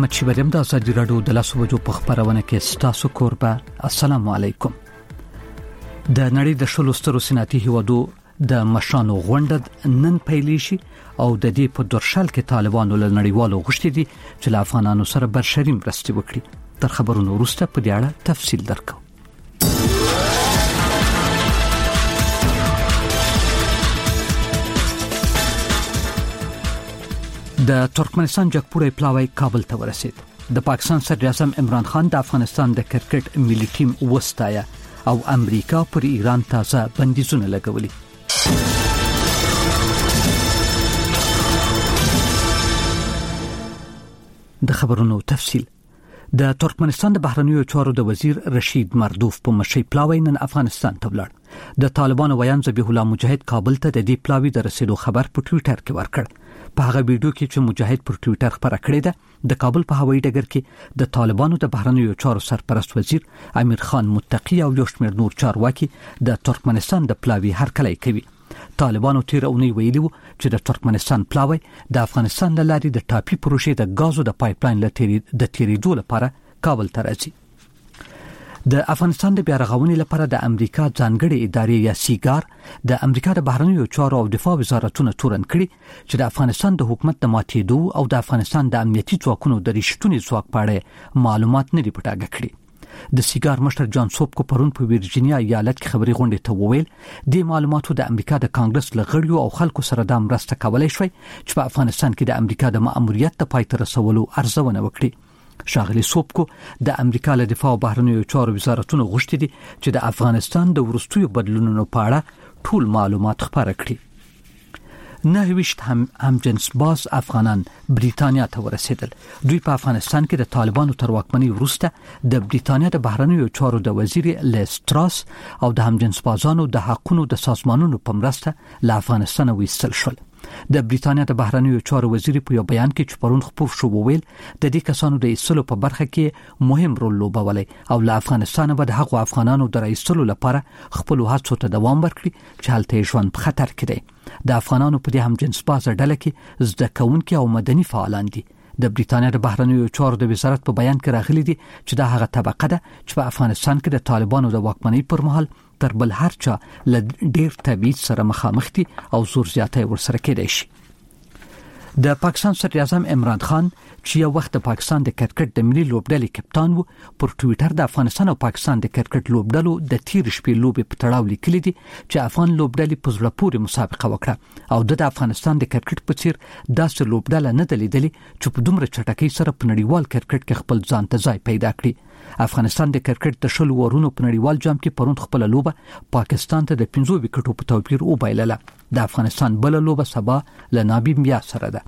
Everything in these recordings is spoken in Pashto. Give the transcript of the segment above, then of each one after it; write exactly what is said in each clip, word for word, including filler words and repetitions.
احمد شیبریم د ازادي رادیو د لاسو وجو په خبرونه کې ستاسو کوربه. السلام علیکم. د نړۍ د شلو سترو صنعتي هیوادو د مشانو غونډه نن پیلې شي او د دې په درشل کې طالبانو له نړیوالو غوښتي دي چې له افغانانو سره برشري مرستې وکړي. تر خبرونو وروسته په دې اړه تفصیل درکو. د ترکمنستان جګپوړی پلاوی کابل ته ورسید. د پاکستان صدر اعظم عمران خان د افغانستان د کرکټ ملي ټیم وستایه او امریکا پر ایران تازه بندیزونه لګولي. د خبرونو تفصیل. د ترکمنستان د بهرنیو چارو د وزیر رشید مردوف په مشي پلاوی نن افغانستان ته ولاړ. د طالبانو ویان ذبیح الله مجاهد کابل ته د دې پلاوی د رسیدو خبر په ټوئیټر کې ورکړ. په هغه ویډیو کې چې مجاهد پر ټوئیټر خبره کړې ده، د کابل په هوایي ډګر کې د طالبانو د بهرنیو چارو سرپرست وزیر امیر خان متقی او یو شمېر نور چارواکي د ترکمنستان د پلاوی هرکلی کوي. طالبانو تیر اونۍ ویلي وو چې د ترکمنستان پلاوی د افغانستان له لارې د ټاپي پروژې د غازو د پایپلاین لټيري د تیریدو لپاره کابل ته راځي. د افغانستان د بیا رغونې لپاره د امریکا ځانګړي ادارې یا سیګار د امریکا د بهرنیو چارو او دفاع وزارتونو تورن کړي چې د افغانستان د حکومت د ماتېدو او د افغانستان د امنیتي ځواکونو د رښتونی ځواک په اړه معلومات نه دي پټاګه کړي. د سیګار مشر جان سوب کو پرون په ویرجینیا ایالت کې خبري غونډه ته وویل د معلوماتو د امریکا د کانګرس لغړیو او خلکو سره د مرسته کولای شي چې په افغانستان کې د امریکا د مأموریت ته پای ته رسولو ارزونه وکړي. شاغلی سوبکو د امریکا له دفاع او بهرنیو چارو وزارتونو غوښتي دي چې د افغانستان د ورستیو بدلونونو په اړه ټول معلومات خبره کړي. نه ویشت هم هم جنس باز افغانان بریتانیا ته ورسېدل. دوی په افغانستان کې د طالبانو تر واکمنۍ وروسته د بریتانیا د بهرنیو چارو د وزیر لیستراس او د هم جنس بازانو د حقونو د سازمانونو په مرسته له افغانستان وایستل شول. د بریتانیا د بهرنیو چارو وزیر په یو بیان کې چې پرون خبر شو وویل د دې کسانو د ایستلو په برخه کې مهم رول لوبولی او له افغانستان به د هغو افغانانو د ایستلو لپاره خپل هڅو ته دوام ورکړي چې هلته ژوند په خطر کې دی. د افغانانو په دې هم جنس بازه ډله کې زده کوونکي او مدني فعالان دي. د بریتانیا د بهرنیو چارو د وزارت په بیان کې راغلي دي چې دا هغه طبقه ده چې په افغانستان کې د طالبانو د واکمنۍ پر مهال تر بل هر چا له ډیر تبعیض سره مخامخ دي او زور زیاتی ورسره کېدای شي. د پاکستان صدر اعظم عمران خان چې یو وخت د پاکستان د کرکټ د ملي لوبډلې کپتان وو پر ټوئیټر د افغانستان او پاکستان د کرکټ لوبډلو د تیر شپې لوبې په تړاو لیکلي دي چې افغان لوبډلې په زړه پورې مسابقه وکړه او د افغانستان د کرکټ په څیر داسې لوبډله نه دلیدلې چې په دومره چټکۍ سره په نړیوال کرکټ کې خپل ځان ته ځای پیدا کړي. افغانستان د کرکټ د شلو ورونو په نړیوال جام کې پرون خپل لوبه پاکستان ته د پنځو وکټو په توپیر وبایلله. د افغانستان بل لوبه سبا له نامبیا سره ده.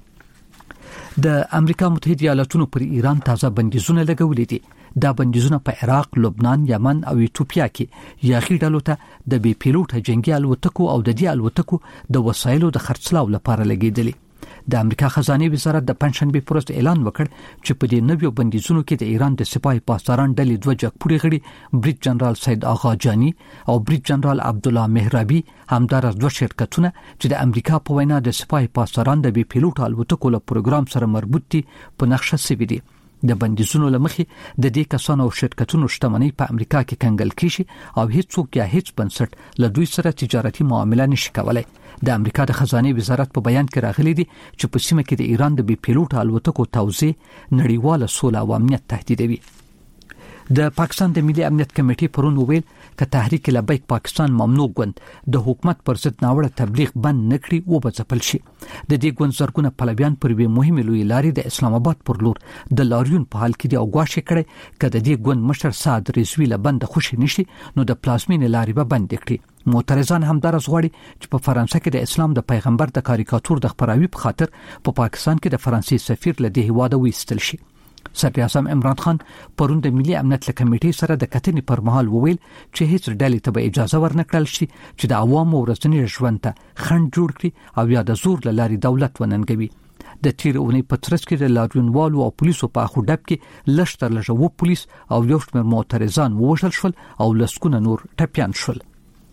د امریکا متحده ایالاتونو پر ایران تازه بندیزونه لګولې دي. دا بندیزونه په عراق، لبنان، یمن او ایتوپیا کې یاغي ډلو ته د بي پیلوټ جنگي الوتکو او د دې الوتکو د وسایلو د خرڅلاو لپاره لګیدلي. د امریکا خزانه وزارت د پنځشنبه پروست اعلان وکړ چې په دې نویو بندیزونو کې د ایران د سپاه پاسداران ډلې دوه جګپوړي غړي بریټ جنرال سید آغا جانی او بریټ جنرال عبد الله مهرابي همدارس دوه شرکتونه چې د امریکا په وینا د سپاه پاسداران د بي پیلوټ الوتکو له پروګرام سره مربوط دي په نقشه سوي دي. د بندیزونو لمخې د دې کسانو او شرکتونو شتمنۍ په امریکا کې کنګل کیږي او هیڅوک یا هیڅ بنسټ له دوی سره تجارتي معامله نشي کولای. د امریکا د خزانه وزارت په بیان کې راغلي دي چې په سیمه کې د ایران د بي پیلوټ الوتکو توزیع نړیواله سوله او امنیت تهدیدوي. د پاکستان د ملي امنیت کمیټې پرون وویل چې تحریک لبیک پاکستان ممنوع ګوند د حکومت پر ضد ناوړه تبلیغ بند نکړي او بځپل شي. د دې ګوند زرګونه پلویان پر وی مهمه لوی لارې د اسلام آباد پر لور د لاریون په حال کې دی او غواړي کړي کله د دې ګوند مشر سعد رضوی له بند خوشی نشي نو د پلازمین لارې به بند کړي. معترضان همدارس غواړي چې په فرانسه کې د اسلام د پیغمبر د کاریکاتور د خبراوي په خاطر په پا پاکستان کې د فرانسې سفیر له دې هواده وایستل شي. صدر اعظم عمران خان پرون د ملي امنیت کمیټې سره د کتنې پر مهال وویل چې هیڅ ډلې ته به اجازه ورنکړل شي چې د عوامو ورځني ژوند ته خنډ جوړ کړي او یا د زور له لارې دولت وننګوي. د تیر اونۍ په ترڅ کې د لاریونوالو او پولیسو په اخو ډب کې لږ تر لږه وو پولیس او یو شمېر معترضان ووژل شول او لسګونه نور ټپیان شول.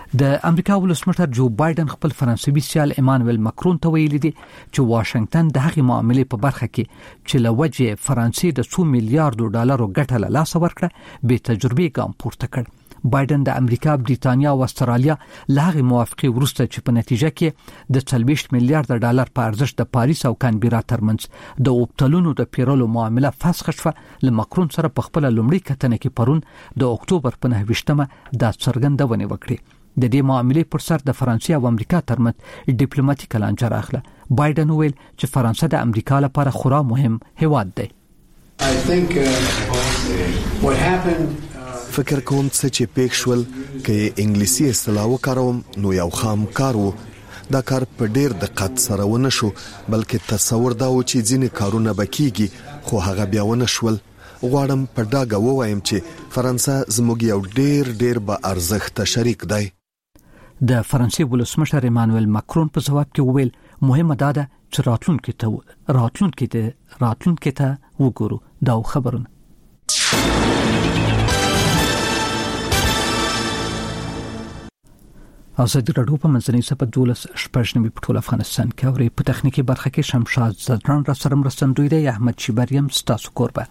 د امریکا ولسمشر جو بایدن خپل فرانسوي سیال ایمانوئل ماکرون ته ویلي دي چې واشنگټن د هغې معاملې په برخه کې چې له وجې فرانسې د څو میلیارډو ډالرو ګټه له لاسه ورکړه بې تجربې ګام پورته کړ. بایدن د امریکا، بریتانیا او استرالیا له هغې موافقې وروسته چې په نتیجه کې د څلوېښت میلیارډ ډالر په ارزښت د پاریس او کانبرا ترمنځ د اوبتلونو د پیرلو معامله فسخ شوه، له ماکرون سره په خپل لومړي کتنه کې پرون د اکتوبر په نهه ویشتمه دا څرګندونه وکړه. د دې معاملې پر سر د فرانسې او امریکا ترمنځ ډیپلوماټیک لانجه راغله. بایدن وویل چې فرانسه د امریکا لپاره خورا مهم هیواد دی. فکر کوم چې پېښ شول کې انګلیسي اصطلاح وکاروم نو یو خام کار وو. دا کار په ډېر دقت سره ونه شو، بلکې تصور دا و چې ځینې کارونه بکیږي خو هغه بیا ونه شول. غواړم په ډاګه ووایم چې فرانسه زموږ یو ډېر ډېر با ارزښت شریک دی. د فرانسې ولسمشر ایمانوئل ماکرون په جواب کې وویل مهمه ده چې راتلونکي ته راتلونکي ته راتلونکي ته وګورو. دا خبرونه ازادي راډیو په منځنۍ سپه دولس شپږ نوي په ټول افغانستان کې اوري. په تخنیکی برخه کې شمشاد زدران را سره مرستندوی دی. احمد شیبریم ستاسو کوربه.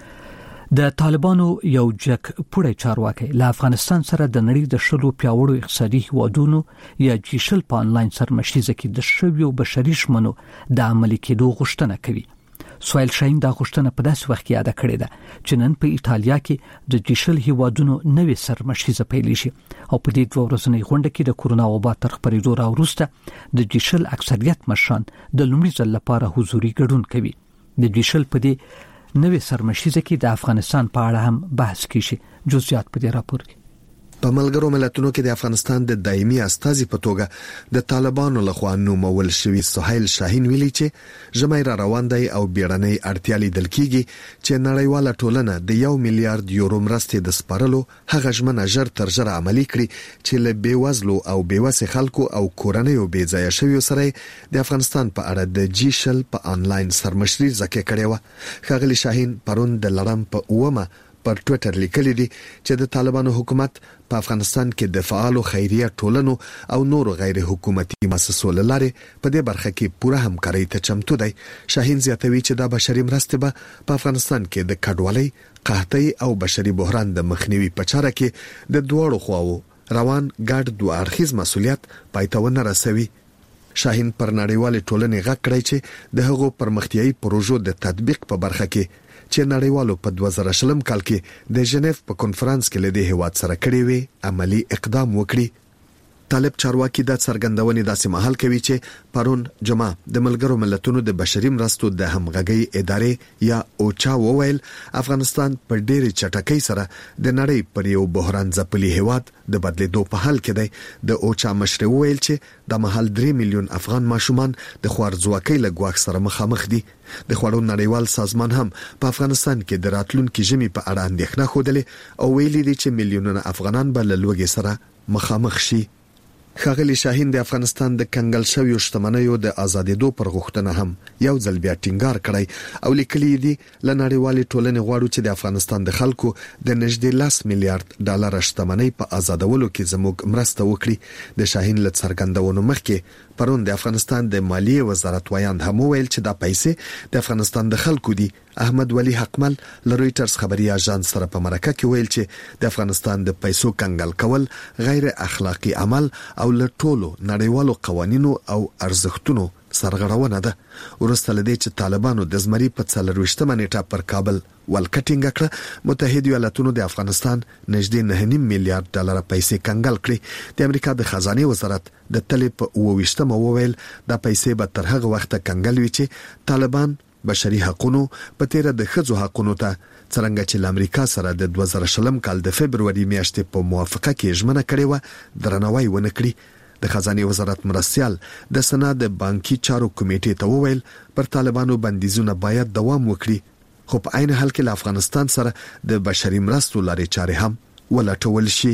د طالبانو یو جک پوړی چارواکي له افغانستان سره د نړۍ د شلو پیاوړو اقتصادي هیوادونو یا جیشل په انلاین سرمشریزه کې د شویو بشري شمنو د عملي کېدو غوښتنه کوي. سویل شاهین دا غوښتنه په داسې وخت کې یاد کړې ده چې نن په ایټالیا کې د جیشل هیوادونو نوې سرمشریزه پیل شي او په دې دوه ورځنۍ غونډه کې د کورونا وبا تر خپرېدو راوروسته د جیشل اکثریت مشران د لومړي ځل لپاره حضوري ګډون کوي. د جیشل په دې نوې سرمشریزه کې د افغانستان په اړه هم بحث کیږي. جزئیات په دې راپور کې. په ملګرو ملتونو کې د افغانستان د دایمي استازي په توګه د طالبانو لخوا نومول شوی سهیل شاهین ویلي چې ژمی را روان دی او بیړنۍ اړتیا لیدل کیږي چې نړیواله ټولنه د یو میلیارډ یورو مرستې د سپارلو هغه ژمنه ژر تر ژره عملي کړي چې له بیوزلو او بیوسه خلکو او کورنیو بې ځایه شویو سره د افغانستان په اړه د جیشل په انلاین سرمشریزه کې کړې و. ښاغلي شاهین پرون د لړم په اومه پر ټوئیټر لیکلي دي چې د طالبانو حکومت په افغانستان کې د فعالو خیریه ټولنو او نورو غیر حکومتي مؤسسو لاره په دې برخه کې پوره همکاري ته چمتو دی. شاهین زیاتوي چې دا بشري مرستې به په افغانستان کې د کډوالۍ، قحطۍ او بشري بحران د مخنیوي په چاره کې د دوړو خواو روان ګډ دوه اړخیز مسؤلیت پایتاونه رسوي. شاهین پر نړیوال ټولنې غږ کړی چې د هغو پرمختیايي پروژو د تطبیق په برخه کې چې نړیوالو په دوه زره شلم کال کې د ژنیف په کنفرانس کې لدې هیواد سره کړی وي عملی اقدام وکړي. طالب چارواکي د څرګندونې داسې محل کوي چې پرون جمعه د ملګرو ملتونو د بشري مرستو د همغږي ادارې یا اوچا وویل افغانستان په ډېرې چټکۍ سره د نړۍ پر یو بحران ځپلي هیواد د بدلیدو په حال کې دی. د اوچا مشر وویل چې د محل درې میلیون افغان ماشومان د خوارځواکۍ له ګواښ سره مخامخ دي. د خوړو نړیوال سازمان هم په افغانستان کې د راتلونکي ژمي په اړه اندېښنه خوده او ویلي دي چې میلیونونه افغانان به له لوږې سره مخامخ شي. ښاغلي شاهین د افغانستان د کنګل شویو شتمنیو د آزادېدو پر غوښتنه هم یو ځل بیا ټینګار کړی او لیکلي دي له نړیوالې ټولنې غواړو چې د افغانستان د خلکو د نږدې لس میلیارډ ډالر شتمنۍ په آزادولو کې زموږ مرسته وکړي. د شاهین له څرګندونو مخکې پرون د افغانستان د مالیې وزارت وایاند هم ویل چې دا پیسې د افغانستان د خلکو دي. احمد ولی حقمل له رويټرز خبري اژانس سره په مرکه کې ویل چې د افغانستان د پیسو کنګل کول غیر اخلاقی عمل او له ټولو نړیوالو قوانینو او ارزښتونو سرغړونه ده. ورسته لدې چې طالبانو د زمري په څلرويشتمه نیټه پر کابل ولکټینګ کړ متحده ایالاتونو د افغانستان نږدې نه نیم میلیارډ ډالر پیسې کنګل کړې. د امریکا د خزانه وزارت د تلې په اوويشتمه وویل دا پیسې به تر هغه وخت کنګل وي چې طالبان بشري حقوقو په تیر د خځو حقوقو ته څنګه چې امریکا سره د دوه زره شلم کال د فبرवरी میاشتې په موافقه کې ژمنه کړې و درناوی ونه کړی. د خزانه وزارت مرستيال د سنا د بانکي چارو کمیټې ته وویل پر طالبانو بندیزونه باید دوام وکړي خو په عین حال کې له افغانستان سره د بشري مرستو لارې چارې هم ولټول شي.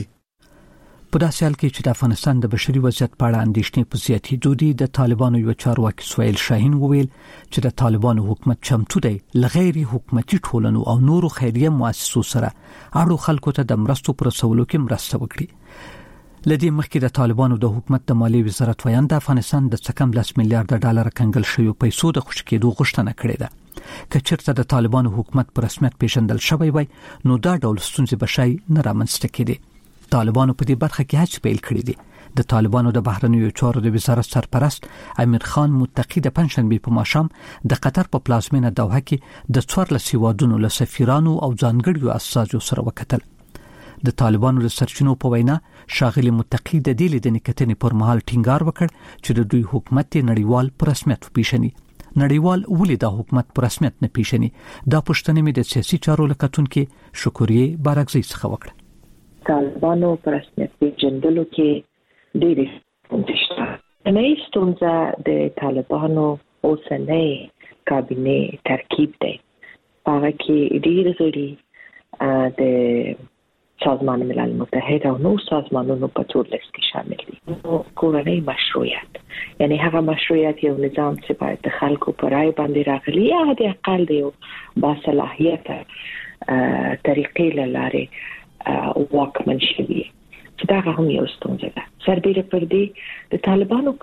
په داسې حال کې چې د افغانستان د بشري وضعیت په اړه اندېښنې په زیاتېدو دي د طالبانو یو چارواکي سویل شاهین وویل چې د طالبانو حکومت چمتو دی له غیر حکومتي ټولنو او نورو خیریه مؤسسو سره اړو خلکو ته د مرستو پر رسولو کې مرسته وکړي. لدی مخکې د طالبانو د حکومت د مالیې وزارت ویان د افغانستان د څکم لس میلیارډ ډالر کنګل شوی پیسو د خوشی کېدو غوښتنه کړې ده. کچېرته د طالبانو حکومت پر رسمیت پیژندل شوی وای نو دا ډول ستونزې بشای نه رامنځته کېدي. طالبانو په دې برخه کې هڅې پیل کړې دي. د طالبانو د بهرنیو چارو د وزارت سرپرست امیر خان متقی د پنځشنبه په ماښام د قطر په پلازمینه دوحه کې د څوارلس هیوادونو له سفیرانو او ځانګړیو اساسو سره وکتل. د طالبانو د سرچینو په وینا شاغلي متقی د دې لیدنې کتنې پر مهال ټینګار وکړ چې د دوی حکومت نړیوال پر رسمیت پیژني. نړیوال ولې د حکومت پر رسمیت نه پیژني؟ دا پوښتنه مې د سیاسي چارو لکتونکو شکریه بارګزی څخه وکړه. طالبانو پر رسمیت پیژندلو کې ډېرې ستونزې نه ستونزه د طالبانو اوسنۍ کابینه ترکیب دی. هغه کې ډېر غړي د سازمان ملل متحد او نور سازمانونو په ټول لیست کې شامل دي. نو کورنۍ مشروعیت یعنی هغه مشروعیت یو نظام چې باید د خلکو پر رای باندې راغلي یا د اقل دی با صلاحیت طریقې لاره واکمن شوی چې دا هم یو ستونزه ده. سربېره پر دې د طالبانو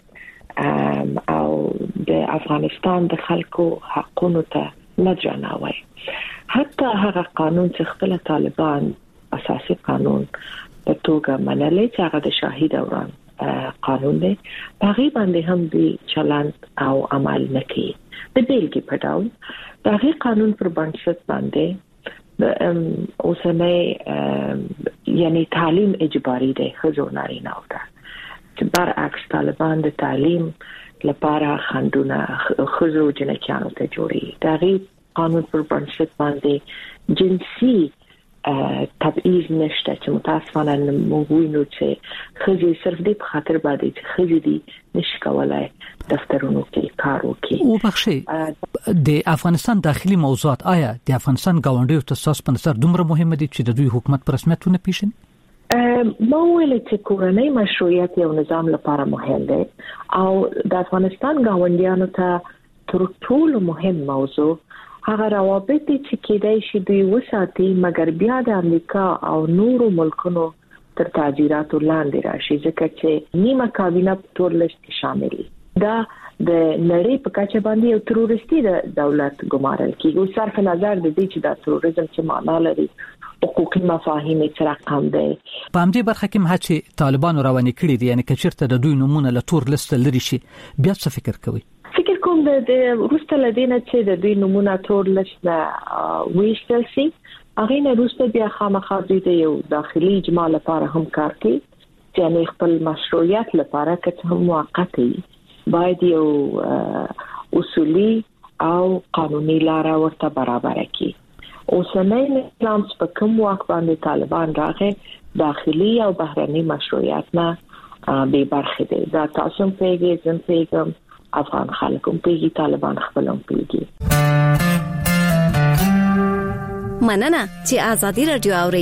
کړنې او د افغانستان د خلکو حقونو ته نه درناوی. حتی هغه قانون چې خپل طالبان اساسي قانون په توګه منلې چې هغه د شاهي دوران قانون دی هغه باندې هم دی چلن او عمل نکړي. د بیلګې په ډول د هغه قانون پر بنسټ باندې د اوسنۍ یعنی تعلیم اجباري دی خزو نارینه او ده چې برعکس طالبان د تعلیم لپاره خندونه خزو جنکیانو ته جوړي. د هغه قانون پر بنسټ باندې جنسي تبعیض نشته چې متاسفانه موږ وینو چې خزي صرف دې په خاطر باندې چې خزي دي نشي کولای دفترونو کې کار وکړي. او بخښي د افغانستان داخلي موضوعات آیا د افغانستان ګاونډیو ته اساس په نظر دومره مهمه دي چې د دوی حکومت پر رسمیت ونه پیژني؟ ما ویل چې کورنۍ مشروعیت یو نظام لپاره مهم دی او د افغانستان ګاونډیانو ته تر ټولو مهم موضوع هغه روابط چې کېدای شي دوی وساتي مګر بیا د امریکا او نورو ملکونو تر تاجیراتو لاندې راشي ځکه چې نیمه کابینه په ټول لیست کې شامل دي. دا د نړۍ په کچه باندې یو تروریستي دولت ګمارل کیږي او صرف نظر د دې چې دا تروریزم چې معنا لري حقوقي مفاهیم چې رقم دی. په همدې برخه کې هڅې طالبانو روانې کړې دي یعنی کچرته د دوی نمونه له تور لیست لري شي بیا څه فکر کوي؟ فکر کوم د روسته لدینه چې د دوی نمونه تور لیست ویشتل شي هغه نه روسته بیا خامخا د یو داخلي اجماع لپاره هم کار کوي چې نه خپل مشروعیت لپاره که هم موقتی باید یو اصولي او قانوني لار ورته برابر کړي. اوسنۍ نظام په کوم وخت باندې طالبان راغې داخلي او بهرني مشروعیت نه به برخه دي. دا تاسو په کې ځم پیغام افغان خلکم پیږي طالبان خپلوم پیږي. مننه چې آزادي رادیو اوري.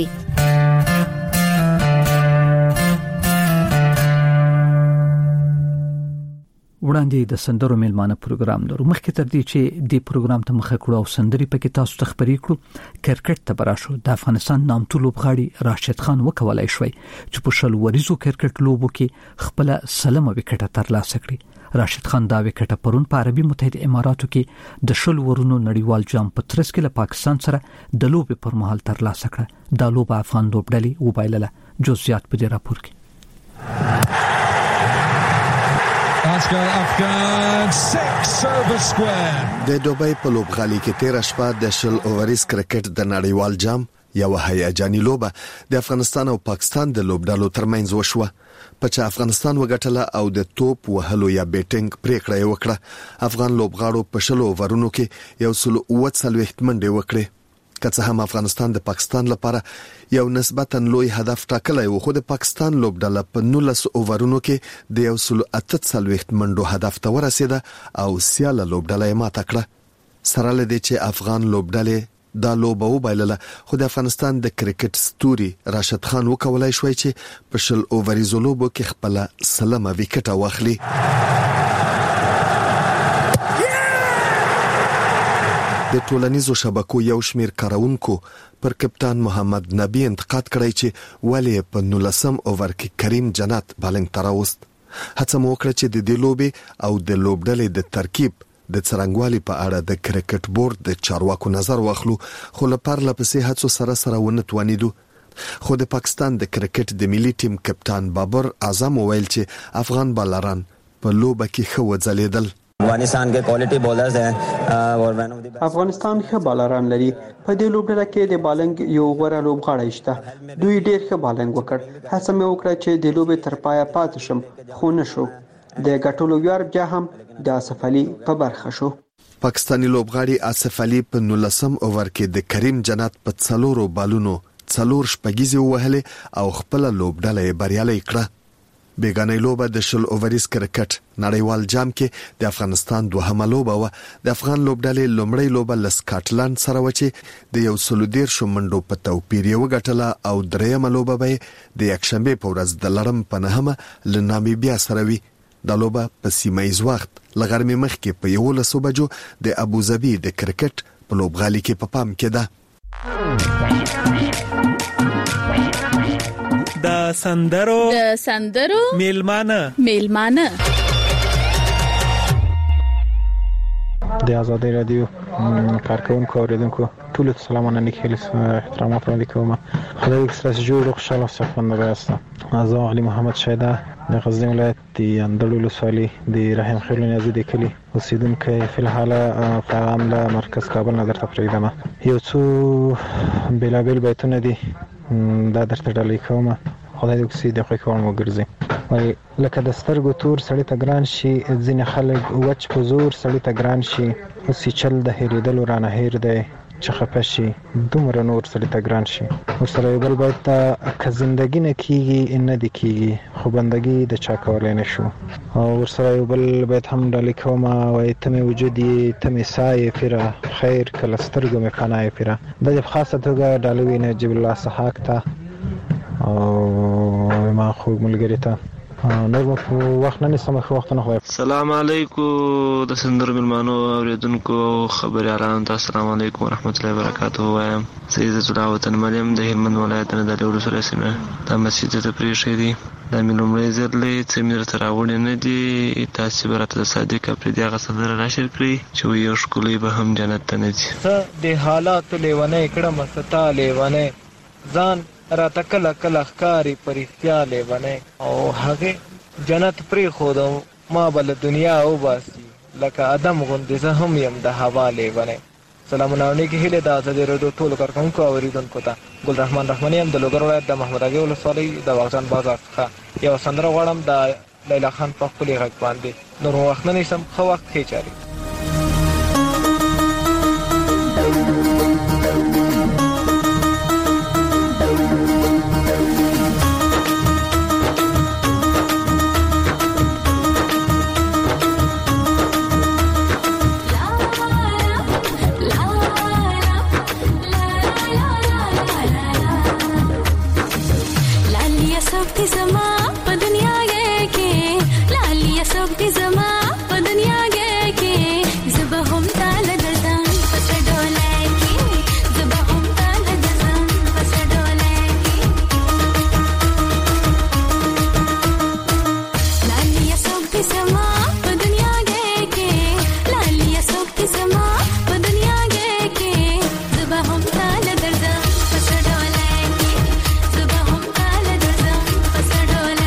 وړاندې د سندرو میلمانه پروګرام لرو. مخکې تر دې چې د پروګرام ته مخه کړو او سندري پکې تاسو ته خبرې کړو کرکټ ته براشو. د افغانستان نامتو لوبغاړي راشد خان وکولای شوی چې په شل وریزو کرکټ لوبو کې خپل سلمه وکټه ترلاسه کړي. راشد خان دا وکټه پرون په عربي متحده اماراتو کې د شل ورونو نړیوال جام په ترڅ کې له پاکستان سره د لوبې پر مهال ترلاسه کړه. دا لوبه افغان لوبډلې وبایلله. جزئیات په دې راپور کې. د دوبۍ په لوبغالي کې تیر شپه د شل اوورز کرکټ د نړیوال جام یو هیجاني لوبه د افغانستان او پاکستان د لوبډلو ترمنځ وشوه. په چې افغانستان وګټله او د توپ وهلو یا بیټینګ پریکړه وکړه. افغان لوبغاړو په شلو اوورونو کې یو سل اوه څلوېښت منډې وکړې. که څه هم افغانستان د پاکستان لپاره یو نسبتاً لوی هدف ټاکلی و خو د پاکستان لوبډله په نولس اوورونو کې د یو سل اته څلوېښت منډو هدف ته ورسېده او سیاله لوبډله یې ماته کړه. سره له دې چې افغان لوبډلې دا لوبه وبایلله خو د افغانستان د کرکټ ستوري راشد خان وکولای شوی چې په شل اووریزو لوبو کې خپل سلمه وکټه واخلي. د ټولنیزو شبکو یو شمیر کارونکو پر کپتان محمد نبی انتقاد کړی چې ولی په نولسم اوور کې کریم جنات بالنګ تراوست. هڅه مو وکړه چې د دې لوبې او د لوبډلې د ترکیب د څرنګوالي په اړه د کرکټ بورډ د چارواکو نظر واخلو، خو لپاره لپسې هڅو سره سره ونه توانیدو. خو د پاکستان د کرکټ د ملي ټیم کپتان بابر اعظم ویل چې افغان بالران په لوبه کې ښه وځلیدل. افغانستان کې کوالټي بولرز دي. افغانستان ښه بالران لري. په دې لوبډله کې د بالنګ یو غوړه لوبغاړی شته. دوی ډېر ښه بالنګ وکړ. هڅه مې وکړه چې د لوبې تر پایه پاتې شم، خو نه شو. د ګټلو ویاړ بیا هم د آصف علي په برخه شو. پاکستانی لوبغاړي آصف علي په نولسم اوور کې د کریم جنات په څلورو بالونو څلور شپږیزې وهلې او خپل لوبډله یې بریالۍ کړه. بیگانه لوبه د شل اووریز کرکټ نړیوال جام کې د افغانستان دوهمه لوبه و. د افغان لوبډلې لومړی لوبه له سکاټلند سره و چې د یو سلو دیرشو منډو په توپیر یې وګټله او دریمه لوبه به د یکشنبه په ورځ د لړم په نهمه له نامیبیا سره وي. د لوبه په سیمایي وخت له غرمې مخکې په یولسو بجو د ابوظبي د کرکټ په لوبغالي کې په پام کې ده. د سندرو د سندرو میلمانه میلمانه د آزادۍ رادیو کارکونکو اوریدونکو ټول سلامونه نیکهیل احترامات وړاندې کوم. خدای دې ستاسو جوړ او خوشاله او صحتمند اوسئ. زه علي محمد شیدا د غزنی ولایت د اندړ ولسوالۍ د رحیم خیل نیازي د کلي اوسیدونکی فی الحال پیغام له مرکز کابل نه درته پرېږدم. یو څو بېلابېل بیتونه دي دا درته ډالۍ کوم. خدای دې وکړي د خوښ وړ وګرځي. وایي لکه د سترګو تور سړی ته ګران شي، ځینې خلک وچ په زور سړی ته ګران شي. اوس یې چل د هېرېدلو رانه هېر دی چې خفه شي، دومره نور سړی ته ګران شي. ورسره یو بل بیت ته که زندګي نه کېږي نه دې کېږي، خو بندګي د چا کولی نه شو. او ورسره یو بل بیت هم ډالۍ کوم. وایي ته مې وجود یې ته مې ساه یې پیره، خیر که له سترګو مې پناه یې پیره. دا د خاصه توګه ډالۍ وي نجیب الله سحاق ته او ما خوږ ملګري ته. نور مو په وخت نه نیسم، ښه وختونه خو. السلام علیکم د سندرو مېلمانو اوریدونکو او خبریالانو ته السلام علیکم ورحمت الله وبرکاته وایم. زه عزت الله وطن مریم د هلمند ولایت نه د لوړو سره سیمه د مسجد ته پریښی دی. دا مې لومړی ځل دی چې مې درته راوړی نه دي. تاسې به راته د صادق افریدي هغه سندره نشر کړئ چې یو ښکلی به هم جنت ته نه ځي. څه د حالاتو لیونی کړمه څه تا لیونی، ځان راته کله کله ښکاري په رښتیا لیونی. او هغې جنت پرېښودم ما به له دنیا وباسي، لکه ادم غوندې زه هم یم د هوا لیونی. سلامونه او نیکې هیلې د ازادي راډیو ټولو کارکوونکو او اورېدونکو ته. ګل رحمان رحماني یم د لوګر ولایت د محمد اغې ولسوالۍ د واغجان بازار څخه. یوه سندره غواړم د لیلا خان په ښکلي غږ باندې. نور مو وخت نه نیسم، ښه وخت ښې چارې. Pasa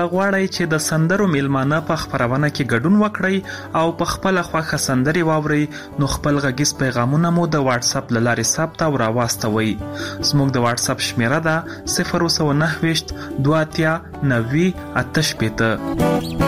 غواړئ چې د سندرو میلمانه په خپرونه کې ګډون وکړئ او په خپل خوښه سندري واورئ نو خپل غږیز پیغامونه مو د واتس اپ له لارې ثبت او راواستوئ. زموږ د واتس اپ شمیره ده صفر سو نهه ویشت دوه اتیا نوي اته شپېته.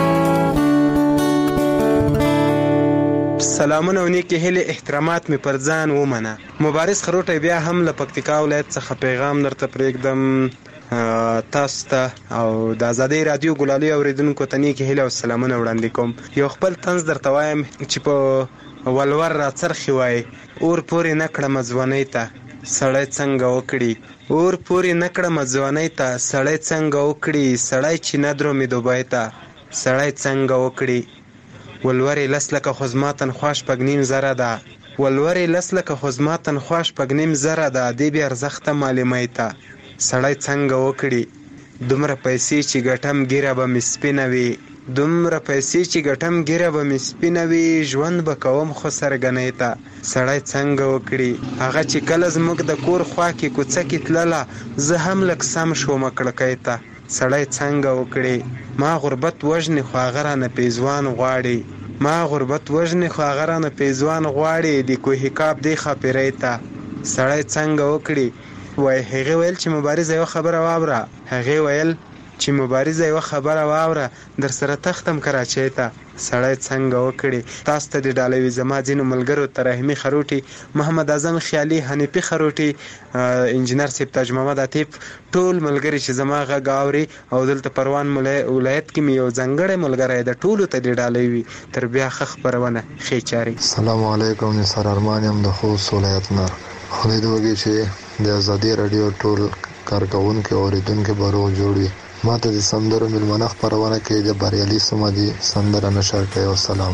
سلامونه او نیکی هیلې احترامات می پر ځان ومنه. مبارز خروټی بیا هم له پکتیکا ولایت څخه پیغام درته پرېږدم تاسو ته او د ازادۍ رادیو ګلالي اوریدونکو ته نیکی هیلې او سلامونه وړاندې کوم. یو خپل طنز درته وایم چې په ولور راڅرخي وایي اور پورې نه کړم ځوانۍ ته سړی څنګه وکړي اور پورې نه کړم ځوانۍ ته سړی څنګه وکړي سړی چې نه درومي دوبۍ ته سړی څنګه وکړي ولورې لس لکه خو زما تنخوا شپږ نیم زره ده ولورې لس لکه خو زما تنخوا شپږ نیم زره ده دې بې ارزښته معلومۍ ته سړی څنګه وکړي دومره پیسې چې ګټم ګیره به مې سپینه وي دومره پیسې چې ګټم ګیره به مې سپینه وي ژوند به کوم خو سرګنۍ ته سړی څنګه وکړي هغه چې کله زموږ د کور خوا کې کوڅه کې تلله زه هم لږ سم شوم کړکۍ ته سړی څنګه وکړي ما غربت وژنې خو هغه رانه پیزوان غواړي ما غربت وژنې خو هغه رانه پیزوان غواړي د کوهي کاب دی ښاپیرۍ ته سړی څنګه وکړي وای هغې ویل چې مبارزه یوه خبره واوره هغې ویل چې مبارزه یوه خبره واوره در سره تختم کراچۍ ته سړی څنګه وکړي. تاسو ته د ډالوي زما ځینو ملګرو ته رحمي خروټي محمد اعظم خیالي حنیفي خروټي انجینر صاحب تاج محمد عطیف ټول ملګري چې زما غږ اوري او دلته پروان ولایت کې مې یو ځانګړی ملګری د ټولو ته د ډالوي تر بیا ښه خپرونه ښې چارې. السلام علیکم نثار ارمان یم د خوست ولایت نه. خدای دې وکړي چې د ازادي راډیو ټول کارکوونکي او اوریدونکي به روغ جوړ وي. ما ته د سندرو میلمانه خپرونه کې د بریالي سمدي سندره نشر کوي. والسلام.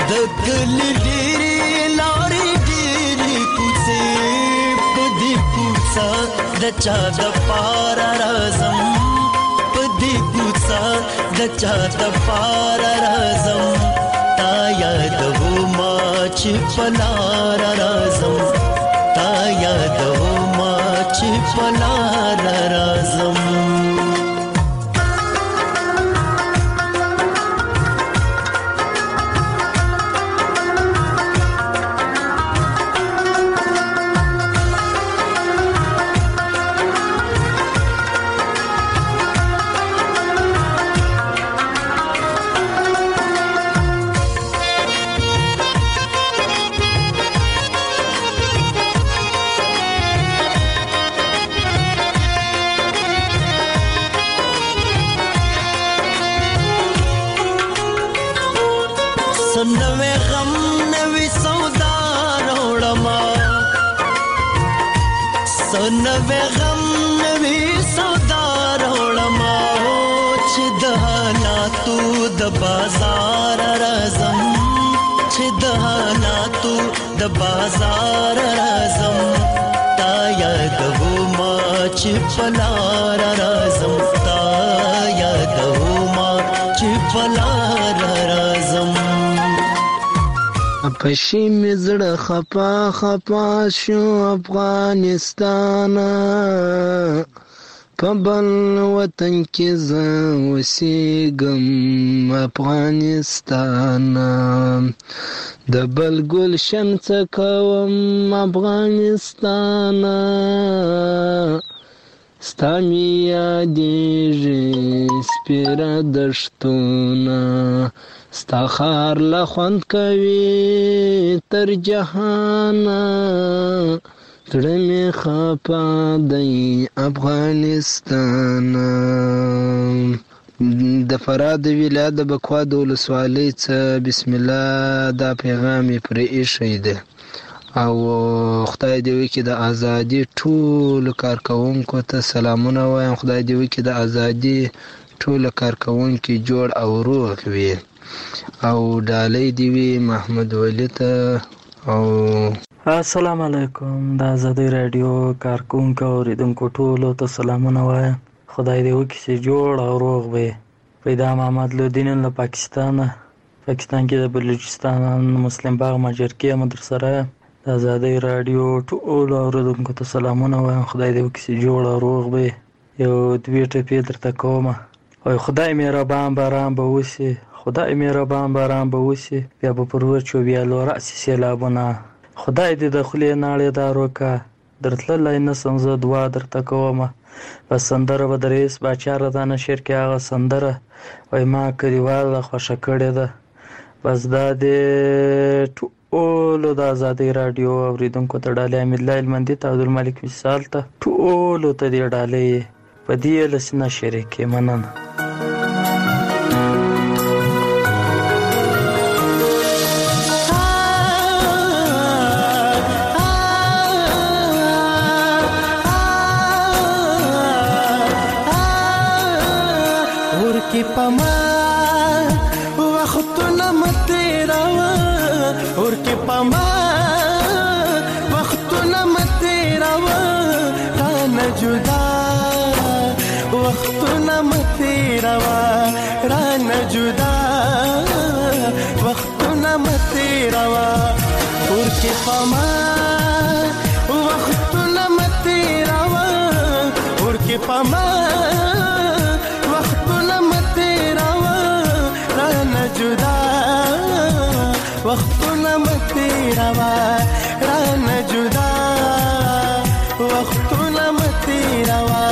د کلی ډېرې لارې ډېرې کوڅې په دې کوڅه د چا د پاره راځم په دې کوڅه د چا د پاره راځم تا یادومه چې په لاره راځم تا یادومه چې په لاره راځم نوې غم نوې سودا روړما سنوې غم نوې سودا روړما چې د حالاتو د بازار راځم چې د حالاتو د بازار راځم تا یادومه چې په لار راځم تا یادومه چې په لار راځم پښې مې زړه خپا خپا شو افغانستان په بل وطن کې زه اوسېږم افغانستان د بل ګلشن څه کوم افغانستان ستا مې یادېږي سپېره دښتونه ستا ښار لا خوند کوي تر جهانه زړه مې خپه دی افغانستان د فراه د ولایت د بکوا د ولسوالۍ څخه بسم الله دا پیغام یې پرې ایښی دی او خدای دې وکړي د ازادي ټولو کارکوونکو ته سلامونه وایم خدای دې وکړي د ازادي ټولو کارکوونکي جوړ او روغ وي او ډالۍ دی وی محمد ولی ته او السلام علیکم د آزادۍ رادیو کارکونکو اوریدونکو ټولو ته سلامونه وایم خدای دې وکړي چې جوړ او روغ وي پیدا محمد لودین له پاکستان پاکستان کې د بلوچستان مسلم باغ ماجرکې مدرسه را د آزادۍ رادیو ټولو اوریدونکو ته سلامونه وایم خدای دې وکړي چې جوړ او روغ وي یو دوی ټپې درته کومه او خدای مهربان باران به وشي خدای مهربان باران به وشي بیا به پر وچو بیا لو راسي سیلابونه خدای دې د خولې ناړې دار وکړه درتللی نسم زه دعا درته کومه بس سندره به د رئیس باچا رضا شعر کې هغه سندره وایي ما کلیواله خوښه کړې ده بس دا دې ټولو د آزادۍ راډیو اورېدونکو ته ډالۍ حمیدالله هلمندي ته عبدالملک وصال ته ټولو ته دې ډالۍ په دې لسنه شریکې مننه پما وختونه متیراوا اور کې پما وختونه متیراوا رانه جدا وختونه متیراوا رانه جدا وختونه متیراوا اور کې پما وختونه متیراوا اور کې پما جدا وختونه متیراوا رانه جدا وختونه متیراوا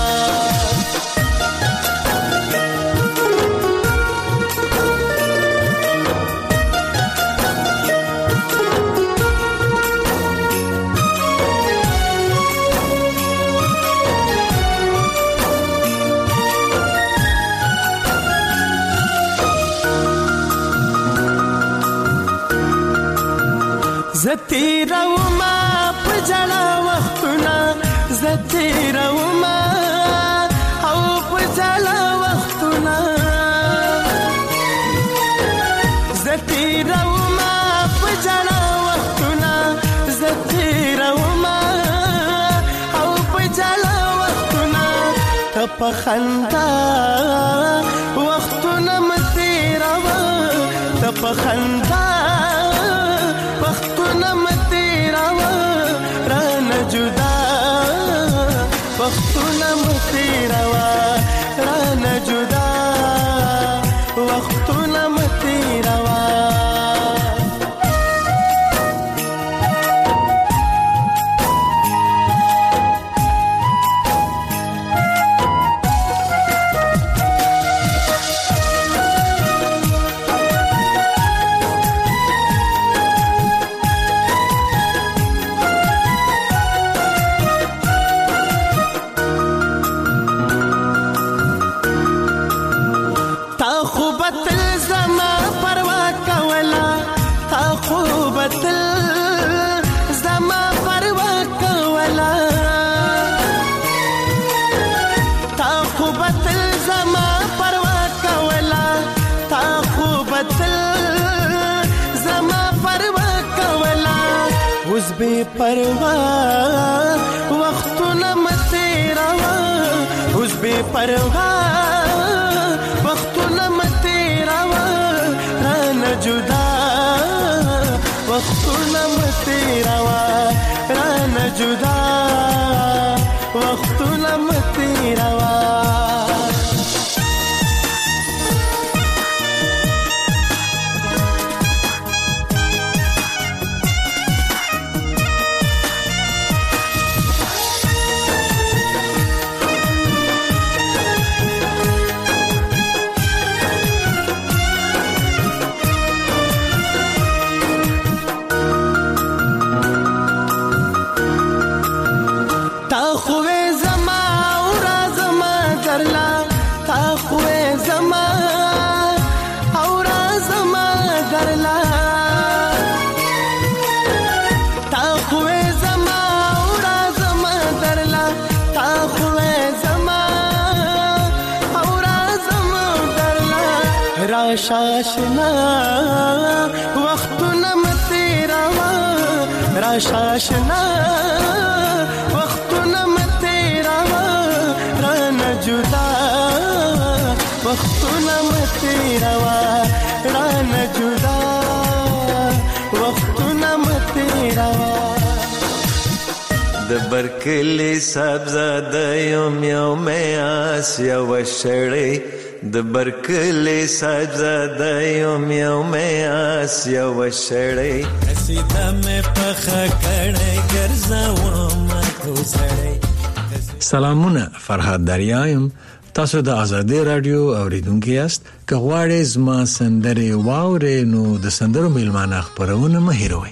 زتیرا وما پجړه وختونه زتیرا وما او پجړه وختونه زتیرا وما په جړا وختونه زه تېرومه او په جړا وختونه ته په خندا وختونه مه تېروه ته په خندا وختونه مه تېروه رانه جدا وختونه مه تېروه رانه جدا وختونه مه تېروه بے پرواہ وختونه مه تېروه اوس بے پرواہ وختونه مه تېروه رانه جدا وختونه مه تېروه رانه جدا وختونه مه تېروه راشاشنا وختونه مه تېروه راشاشنا وختونه مه تېروه رانه جدا وختونه مه تېروه رانه جدا وختونه مه تېروه د برکلي صاحبزاده یم یو مې آس یوه شړۍ د برکلي صاحبزاده یم یو مې آس یوه شړۍ قصیده مې پخه کړې ګرځوم کوزړۍ. سلامونه، فرهاد دریایم. تاسو د ازادي رادیو اوریدونکو یاست. که غواړئ زما سندرې واورئ نو د سندرو میلمانه خپرونه مه هېروئ.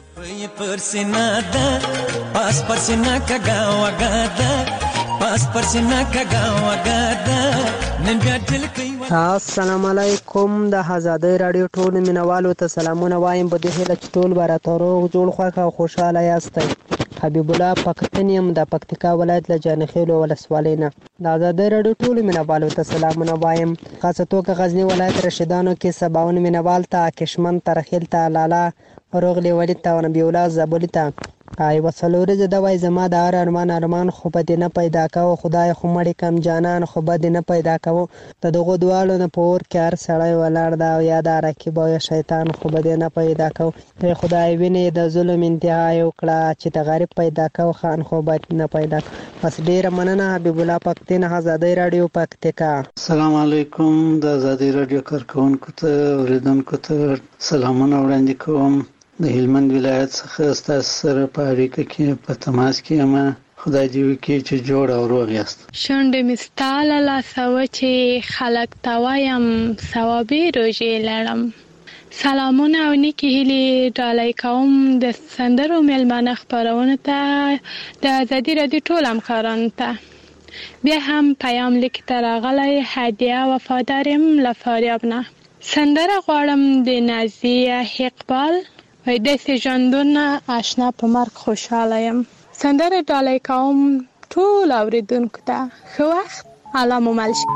پر سینا ده پاس پر سینا کګا وګا ده پاس پر سینا کګا وګا ده نن بیا دل کوي. السلام علیکم. د آزادۍ رادیو ټول مینوالو ته سلامونه وایم. په دې هیله چې ټول به راته روغ جوړ خوښ او خوشحاله یاستئ. حبیب الله پښتون یم د پکتیکا ولایت له جانخیلو ولسوالۍ نه. د آزادۍ رادیو ټول مینوالو ته سلامونه وایم. خاصه توګه غزنی ولایت رشیدانو کې سباون مینوال ته، کشمن ترخیل ته، لالا روغلی ولی ته، نبی الله زابلی ته ای وسلوري زده وای زما د هر ارمان ارمان خو به دې نه پیدا کوو، خدای خو مړی کم جانان خو به دې نه پیدا کوو. د دغو دواړو نه په اور کې هر سړی ولاړ ده او یا د رقیب او یا شیطان خو به دې نه پیدا کوو. ای خدای وینې د ظلم انتها یې وکړه چې د غریب پیدا کوو، خان خو به نه پیدا کوو. بس ډېره مننه. حبیب الله پښتون، آزادۍ رادیو پکتیکا. السلام علیکم. د آزادۍ رادیو کارکونکو ته اوریدونکو ته سلامونه وړاندې کوم. د هلمند ولایت څخه ستاسو سره په اړیکه کې په تماس کې یم. خدای دې وکړي چې جوړ او روغ یاست. شونډې مې ستا له لاسه وچې خلک ته وایم ثوابي روژې لرم. سلامونه او نیکې هیلې ډالۍ کوم د سندرو میلمانه خپرونو ته، د ازادي رادیو ټول همکارانو ته. بیا هم پیام لیک ته راغلی هدیه وفادار یم له فاریاب نه. سندره غواړم د نازیه اقبال وای داسې ژوندونه اشنا په مرګ خوشحاله یم. سندره ډالۍ کوم ټول اوریدونکو ته. ښه وخت، الله مو مل شي.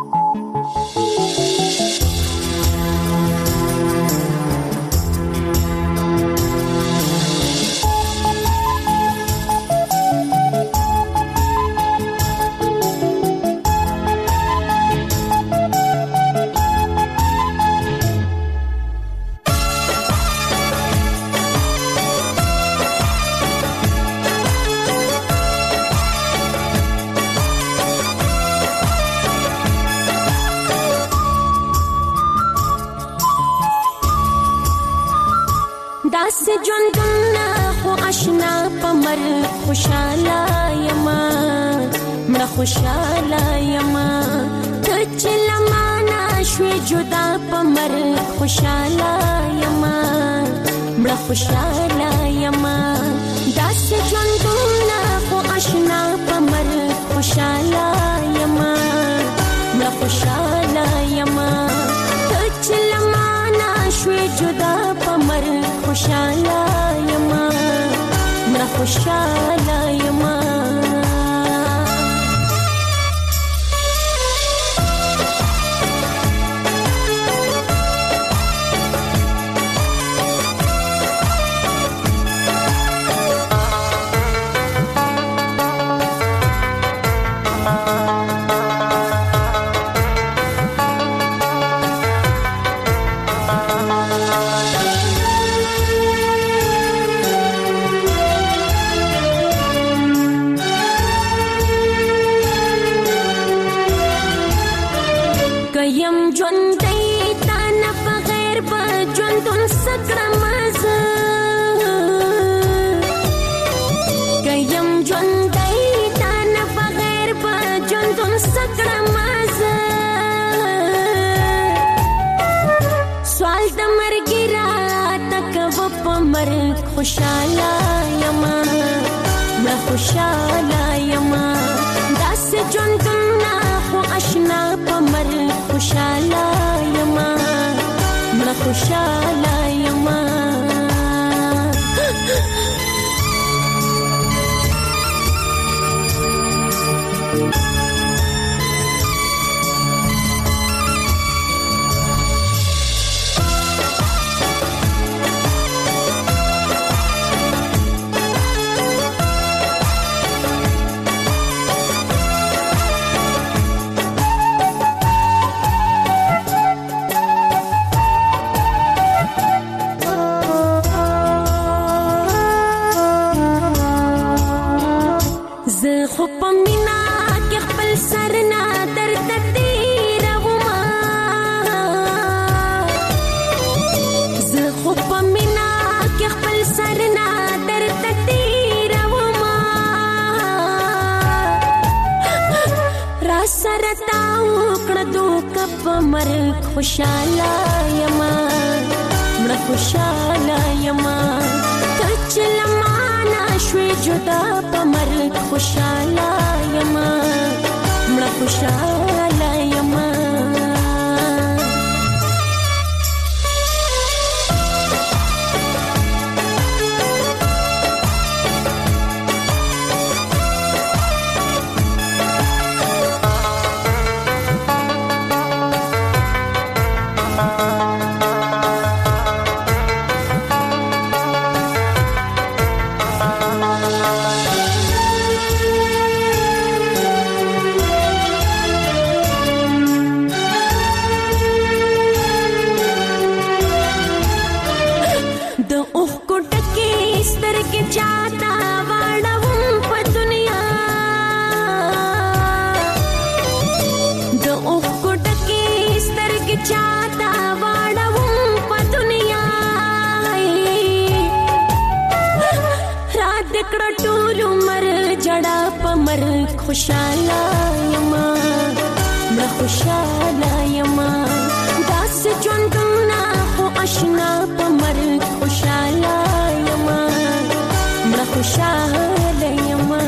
داس ژوندونه خو آشنا پمر خوشاله یما مړه خوشاله یما ته چې لمانه شوې جدا پمر خوشاله یما مړه خوشاله یما داس ژوندونه خو آشنا پمر خوشاله یما مړه خوشاله یما ته چې لمانه شوې جدا پمر خوشاله یما مړه خوشاله یما خوشاله یما مړه خوشاله یما داسې ژوندونه خو آشنا پمر خوشاله یما مړه خوشاله یما پمر خوشاله یما مړه خوشاله یما ته چې لمانه شوې جدا پمر خوشاله یما مړه خوشاله یما خوشاله یما مړه خوشاله یما داسې ژوندونه خو آشنا پمر خوشاله یما مړه خوشاله یما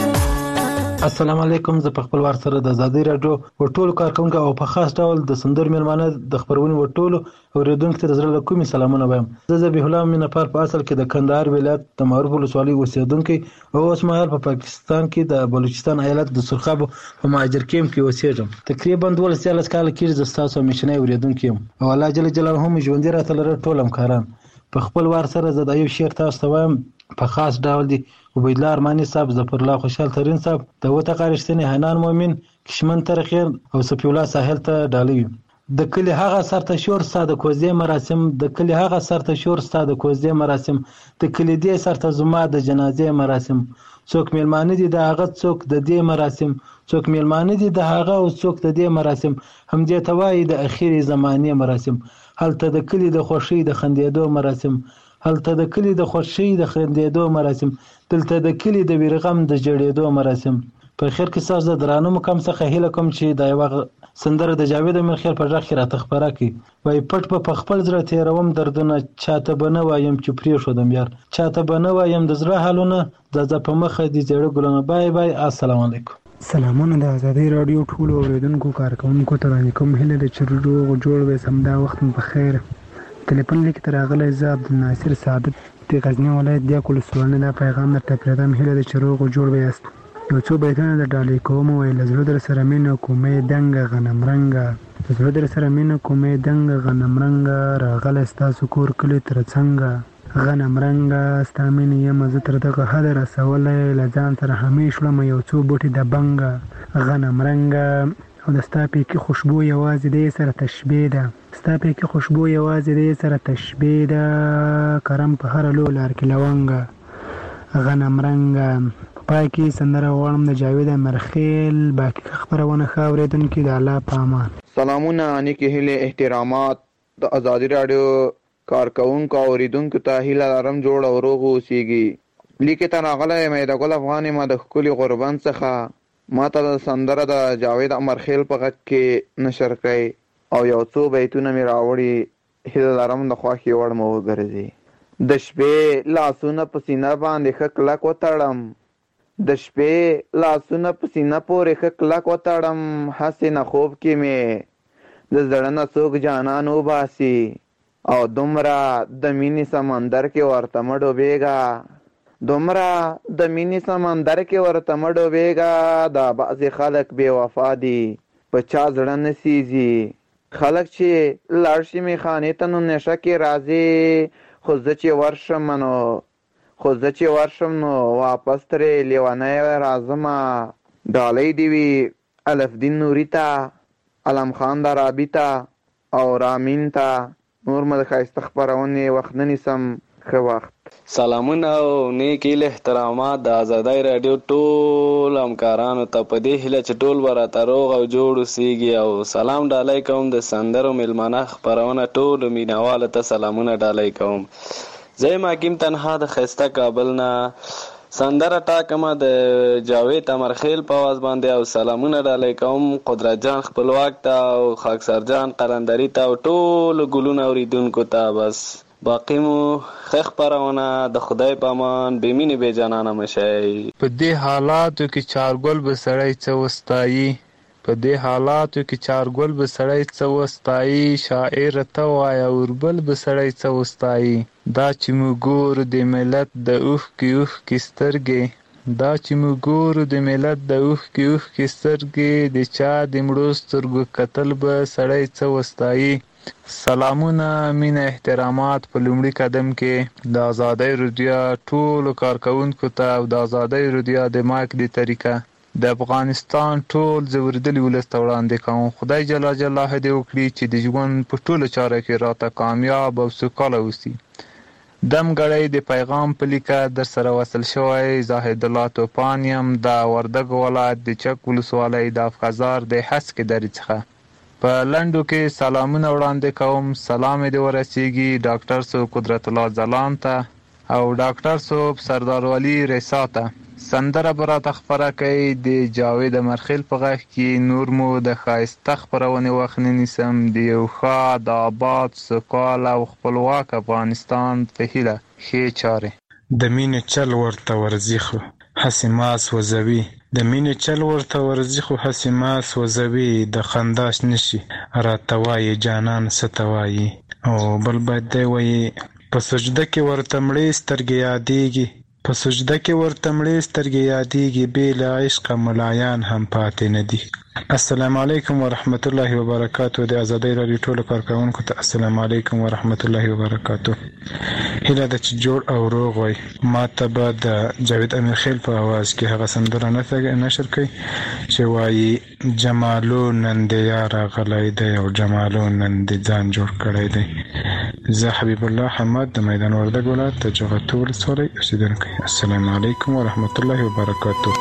السلام علیکم. زه په خپل وار سره د ازادي رادیو ورټولو کارکونکو او په خاص ډول د سندر میلمانه د خبرونې ورټولو اوریدونکو ته زړه له کومې سلامونه وایم. زه ذبیح الله مینپار په اصل کې د کندهار ولایت د معروف ولسوالۍ اوسیدونکی او اوس مهال په پاکستان کې د بلوچستان ایالت د سرخاب په مهاجر کیمپ کې اوسېږم. تقریبا دولس یالس کاله کېږي زه ستاسو همیشنی اوریدونکی یم او الله جل جلاله هم ژوندي راته لره ټول همکاران. په خپل وار سره زه د یو شعر تاسو ته وایم په خاص ډول دی عبیدالله ارمانی صاحب، ظفر الله خوشحال ترین صاحب، د وته قارشتنی حنان مومن، کشمن ترخیر او صفی الله ساحل ته ډالوي. د کلی هغه سرته شور ساده کوزې مراسم، د کلی هغه سرته شور ساده کوزې مراسم، د کلی دې سرته زما د جنازې مراسم. څوک میلمانه دي د هغه څوک د دې مراسم، څوک میلمانه دي د هغه او څوک د دې مراسم. هم دې توای د اخیری زمانه مراسم، هلته د کلی د خوشي د خندېدو مراسم، هلته د کلی د خوښۍ د خندېدو مراسم، دلته د کلی د ویرغم د جړېدو مراسم. په خیر کې ستاسو د درانه مقام څخه هیله کوم چې دا یوه سندره د جاوید امیرخیل په غږ کې راته خپره کړي. وایي پټ به په خپل زړه تېروم دردونه، چاته به نه وایم چې پرېښودم یار، چاته به نه وایم د زړه حالونه، ځه په مخه دي زیړه ګلونه. بای بای، السلام علیکم. سلامونه د ازادۍ راډیو ټولو اورېدونکو کارکوونکو ته وړاندې کوم هیله ده چې روغ جوړ وې، همدا وخت مو په خیر. ټلیفون لیک ته راغلی زه عبدالناصر سعادت د غزني ولایت دیاک ولسوالۍ دا پیغام درته پرېږدم. هیله ده چې روغ جوړ به یاست. یو څو بیتونه د ډالۍ کوم. وایي له زړه در سره مینه کومې دنګه غنم رنګه، له زړه در سره مینه کومې دنګه غنم رنګه، راغلی ستاسو کور کلي تر څنګه غنم رنګه، ستا مینې یم زه تر دغه حده رسولی، له ځان سره همیش شومه یو څو بوټي د بنګه غنم رنګه، او د ستا پیکي خوشبو یوازې دی سره تشبیه ده، ستا پیکي خوشبو یوازې دی سره تشبیه ده، کرم په هره لو لار کې لونګه غنم رنګه. پای کې سندره غواړم د جاوید امیرخیل. باقي خبرونه ښه اورېدونکي د الله په امان. سلامونه، نیکې هیلې احترامات د ازادي راډیو کارکوونکو او اوریدونکو ته هیله لرم جوړ او روغ اوسیږي. لیکې ته راغلی یم د ګل افغان یم د ښکلي غربند څخه. ما ته د سندره د جاوید امیرخیل په غږ کې نشر کړئ او یو څو بیتونه مې راوړي، هیله لرم د خوښې وړ مو وګرځي. د شپې لاسونه په سینه باندې ښه کلک وتړم، د شپې لاسونه په سینه پورې ښه کلک وتړم، هسې نه خوب کې مې د زړه نه څوک جانان وباسي، او دومره د مینې سمندر کې ورته مه ډوبېږه، دومره د مینې سمندر کې ورته مه ډوبېږه، دا بعضې خلک بې وفا دي په چا زړه نه سیزي، خلک چې لاړ شي میخانې ته نو نشه کې راځي، خو زه چې ورشم نو خو زه چې ورشم نو واپس ترې لیونی راځمه. ډالۍ دې وي الف دین نوري ته، علم خان درابي ته او رامین ته. نور مې د ښایسته خپرونې وخت نه نیسم. ښه وخت. سلامونه او نیک هیلې احترامات د ازادۍ راډیو ټول همکارانو ته په دې هیله چې ټول به راته روغ او جوړ اوسیږي، او سلام ډالۍ کوم د سندرو میلمانه خپرونه ټولو مینهوالو ته سلامونه ډالۍ کوم. زه یم حکیم تنها د ښایسته کابل نه. سندره ټاکمه د جاوید امیرخیل په آواز باندې، او سلامونه ډالۍ کوم قدرت جان خپلواک ته او خاکسار جان قلندري ته او ټولو ګلونه اوریدونکو ته. بس باقی مو ښه خپرونه، د خدای په امان، بې مینې بې جانانه مشئ. په دې حالاتو کې چارګل به سړی څه وستایي، په دې حالاتو کې چارګل به سړی څه وستایي، شاعر ته وایه اوربل به سړی څه وستایي، دا چې موږ ګورو د ملت د اوښکې اوښکې سترګې، دا چې موږ ګورو د ملت د اوښکې اوښکې سترګې، د چا د مړو سترګو کتل به سړی څه وستایي. سلامونه، مینه، احترامات په لومړي قدم کې د ازادۍ راډیو ټولو کارکوونکو ته او د ازادۍ راډیو د مایک د طریقه د افغانستان ټول زوردلي ولس ته وړاندې کوم. خدای جل جلاله دې وکړي چې د ژوند په ټولو چاره کې راته کامیاب او سوکاله اوسي. دم غړی د پیغام په لیکه در سره وصل شوی زاهد الله توپان یم د وردګ ولایت د چک ولسوالۍ د افغازار د هسکې درې څخه. په لنډو کې سلامونه وړاندې کوم. سلام دې ورسیږي ډاکټر صاحب قدرت الله ځلان ته او ډاکټر صاحب سردار ولی ریسا ته. سندره به راته خپره کوي د جاوید امیرخیل په غږ کې. نور مو د ښایسته خپرونې وخت نه نیسم. د یو ښاد، آباد، سوکاله او خپلواک افغانستان په هیله. ښې چارې. د مینې چل ورته ورځي خو هسې ما سوځوي، د مینې چل ورته ورځي خو هسې ما سوځوي، د خنداش نشي راته وایي جانان څه ته وایي. او بل باید دی وایي په سجده کې ورته مړې سترګې یادېږي، په سجده کې ورته مړې سترګې یادېږي، بې له عشقه ملایان هم پاتې نه دي. السلام علیکم ورحمت الله وبرکاتو. د ازادۍ راډیو ټولو کارکوونکو ته السلام علیکم ورحمت الله وبرکاتو. هیله ده چې جوړ او روغ وای. ما ته به د جاوید امیرخیل په اواز کې هغه سندره نشر کړي چې وایي جمالو نن د یار راغلی دی او جمالو نن د ځان جوړ کړی دی. زه حبیب الله حماد د میدان وردګ ولایت د جغتو ولسوالۍ اوسیدونکی. السلام علیکم ورحمت الله وبرکاتو.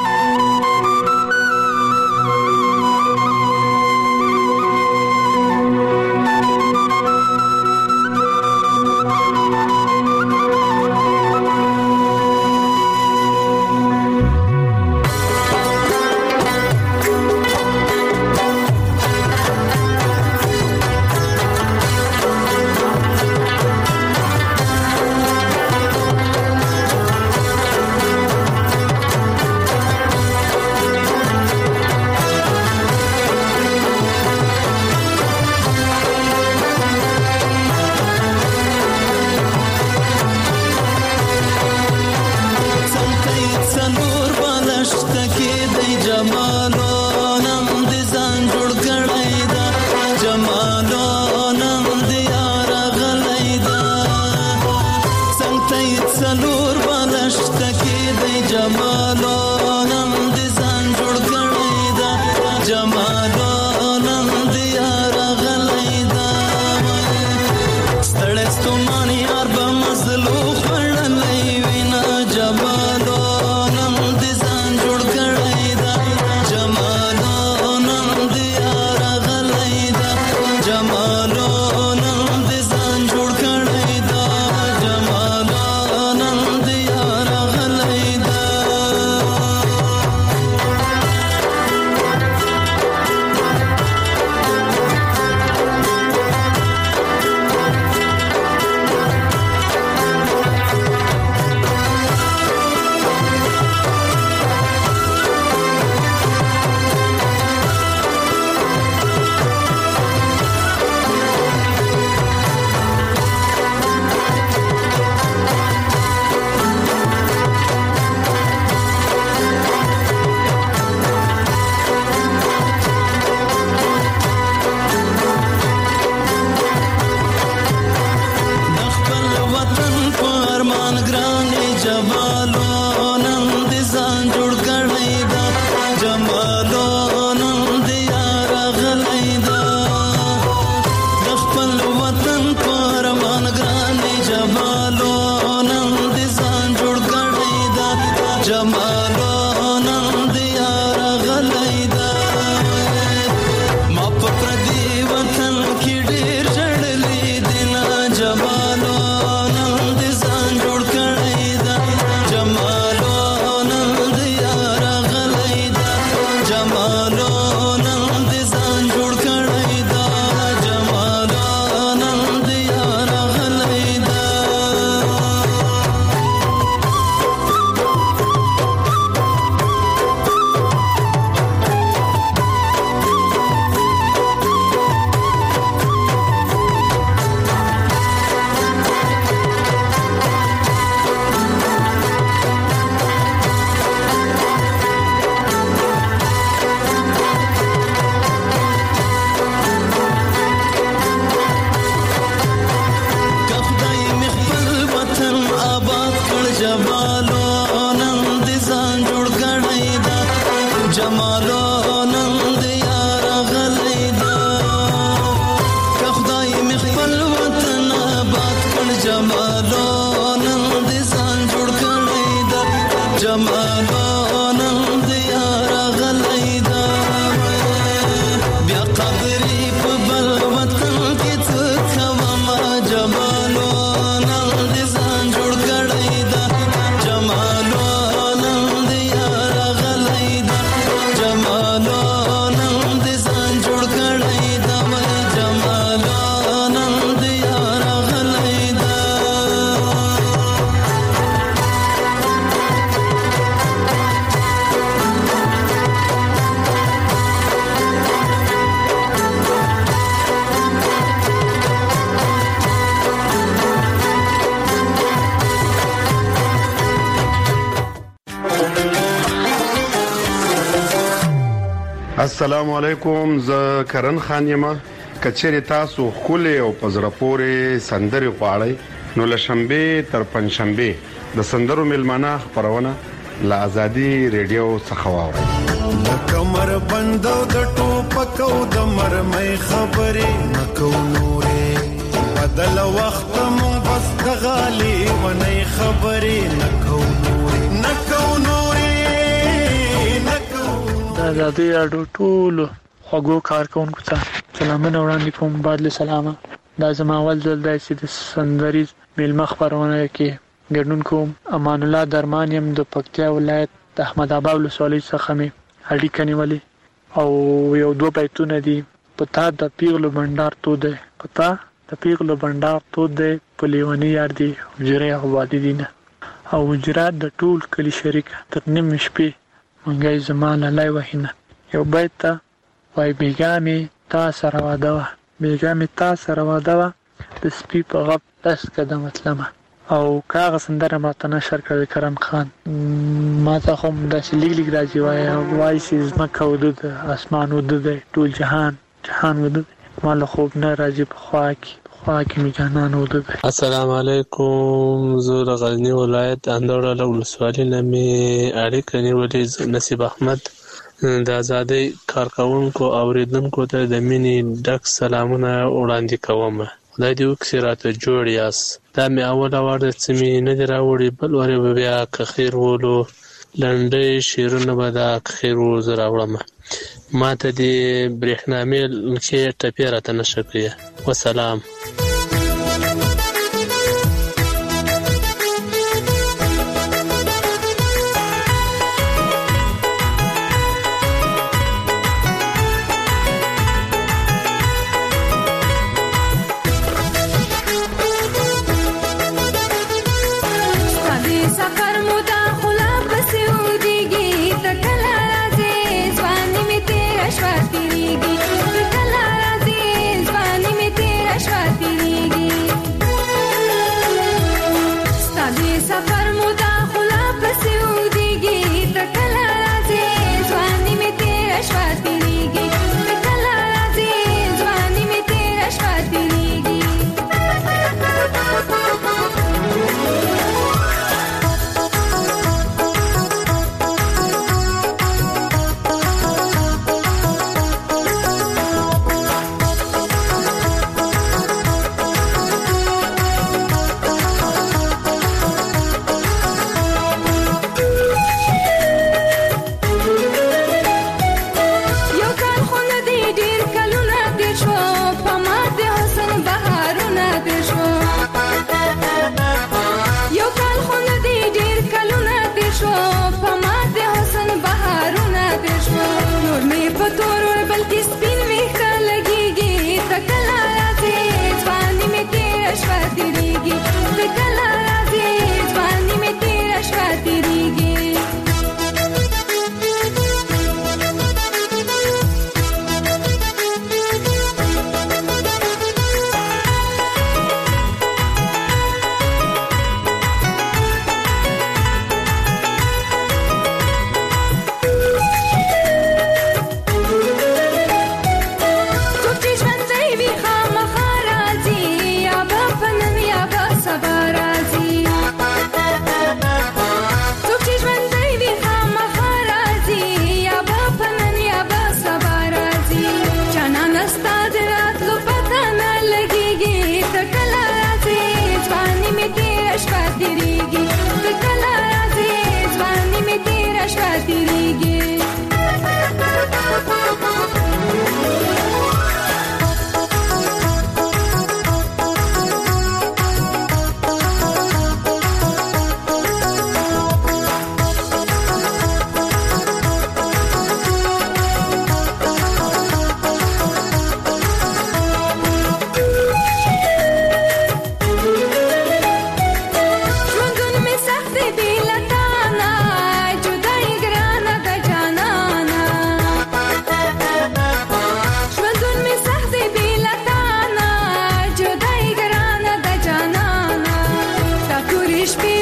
جمالو نن دې ځان جوړ کړی دا جمالو نن دې یار غلی دا د خپل وطن پر مان ګران جمالو نن دې ځان جوړ کړی دا جمالو نن دې یار غلی دا ما په پردي وطن کې ډېر ژړلې دي نه جمالو نن دې ځان جوړ کړی دا جمالو نن دې یار غلی دا جمالو نن دې ځان جوړ کړی دا جمالو نن دې یار غلی دا که خدای مې خپل وطن آباد کړ جمالو نن دې ځان جوړ کړی دا جمالو نن دې یار غلی دا که خدای مې خپل وطن آباد کړ جمالو نن دې ځان جوړ کړی دا جمالو نن دې یار غلی دا بیا قبرې په بل وطن کې څه کومه جمالو نن دې ځان جوړ کړی دا جمالو نن دې یار غلی دا جمالو نن دې ځان جوړ کړی دا جمالو نن دې یار غلی دا السلام علیکم، زه کرن خان یم. کچېرې تاسو ښکلې او په زړه پورې سندرې غواړئ نو له شنبې تر پنجشنبې د سندرو میلمانه خپرونه له ازادي ریډیو څخه واورئ. د کمر بندو د ټوپکو د مرمۍ خبرې نکو نورې بدل وخت مو بس د غالي ونی خبرې نکو نورې نکو نورې نکو د ازادي راډیو ټولو خوږو کارکونکو ته سلامونه وړاندې کوم. بعد له سلامه دا زما اول ځل دی چې د سندریز میلمه خپرونه کې ګډون کوم. امان الله درمان یم د پکتیا ولایت د احمد آباد ولسوالۍ څخه مې اړیکه نیولې او یو دوه بیتونه دي. پتا د پیغلو بنډار تو دی پتا د پیغلو بنډار تو دی په لیونی یار دی حجرې آبادي دي نه او حجرات د ټول کلی شریک تر نیم شپې منګی زما لالی وهینه. یو بیت ته وای بیګا مې تا سره واده وه بیګا مې تا سره واده وه د سپي په غپ لس قدمه تلمه او که هغه سندره ماته نشر کړی کرم خان ما ته خو داسې لیک لیک راځي وایي وایي چې ځمکه وده ده اسمان وده دی ټول جهان جهان وده دی ما له خوب نه راځي په خوا کې په خوا کې مې جانان وده دی. السلام علیکم، زه د غزني ولایت اندړ ولسوالۍ نه مې اړیکه نیولې. نصیب احمد د ازادۍ کارکوونکو اوریدونکو ته د مینې ډک سلامونه وړاندې کوم. خدای دې وکړي راته جوړ یاست. دا مې اوله وار ده چې مې نه دي راوړي، بل وار به بیا که خیر ولو لنډۍ شعرونه به دا که خیر ولو زه راوړم. ما ته دې برېښنا میل کې ټپې راته نشه کړي. وسلام.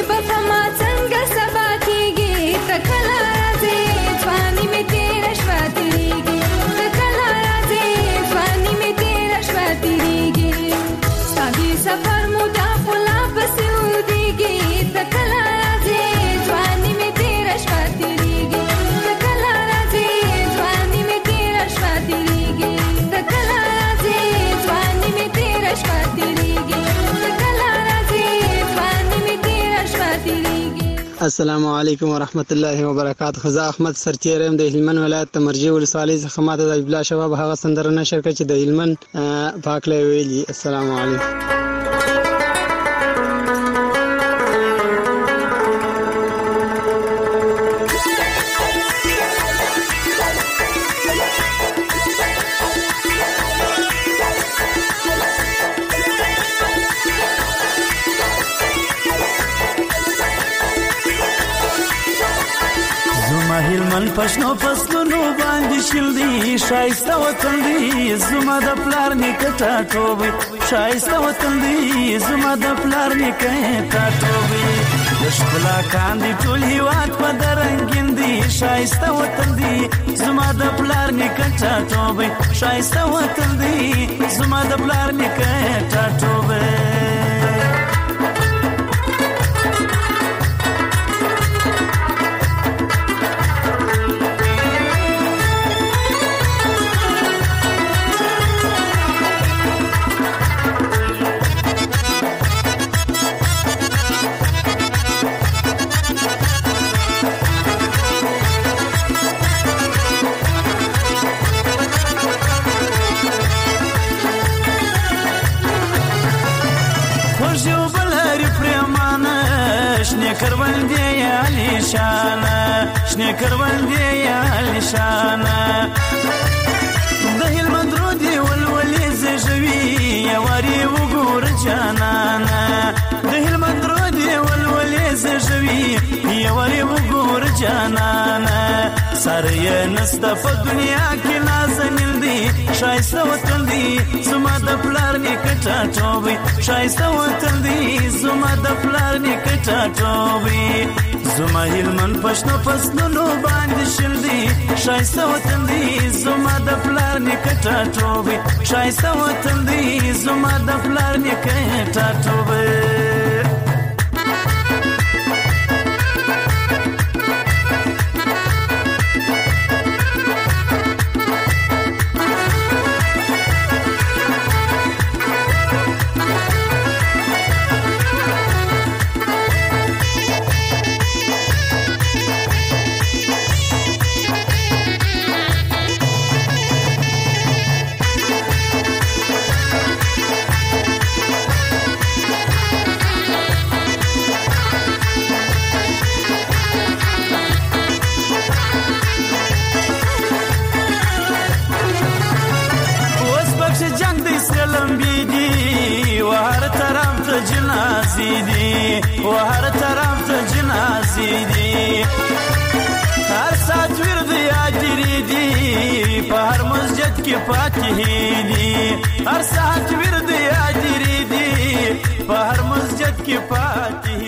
به په ما څنګه سبا کېږي ته کله راځې ځواني مې تېره شوه تېرېږي ته کله راځې ځواني مې تېره شوه تېرېږي ستا دې سفر مو دا خو لا پسې اوږدېږي ته کله راځې ځواني مې تېره شوه تېرېږي ته کله راځې ځواني مې تېره شوه تېرېږي ته کله راځې ځواني مې تېره شوه تېرېږي ته کله راځې ځواني مې تېره شوه تېرېږي. السلام علیکم ورحمت الله وبرکاته. خو زه احمد سرتېری یم د هلمند ولایت د مرجې ولسوالۍ څخه. ماته د حبیب الله شباب هغه سندره نشر کړه چې د هلمند په هکله یې ویلي. السلام علیکم. هلمند پښنو فصلونو باندې شیل دی شایسته وطن دی زما د پلار نیکه ټاټوبی شایسته وطن دی زما د پلار نیکه ټاټوبی د ښکلا کاندي ټول هیواد په درنګین دی شایسته وطن دی زما د پلار نیکه ټاټوبی شایسته وطن دی زما د پلار نیکه ټاټوبی. کروندې علی شانه شنه کروندې علی شانه د هلمند رودي ولولې زژوي یواري وګور جانانه د هلمند رودي ولولې زژوي یواري وګور جانانه سره نسته په دنیا کې نازنین دي شایسته وطن دی زما د پلار نیکه ټاټوبی شایسته وطن دی زما د پلار نیکه ټاټوبی زما هلمند پښتو فصلونو باندې شیل دی شایسته وطن دی زما د پلار نیکه ټاټوبی شایسته وطن دی زما د پلار نیکه ټاټوبی. وهر طرف ته جنازې دي هر ساعت ورد یادري دي په هر مسجد کې فاتحې دي هر ساعت ورد یادري دي په هر مسجد کې فاتحې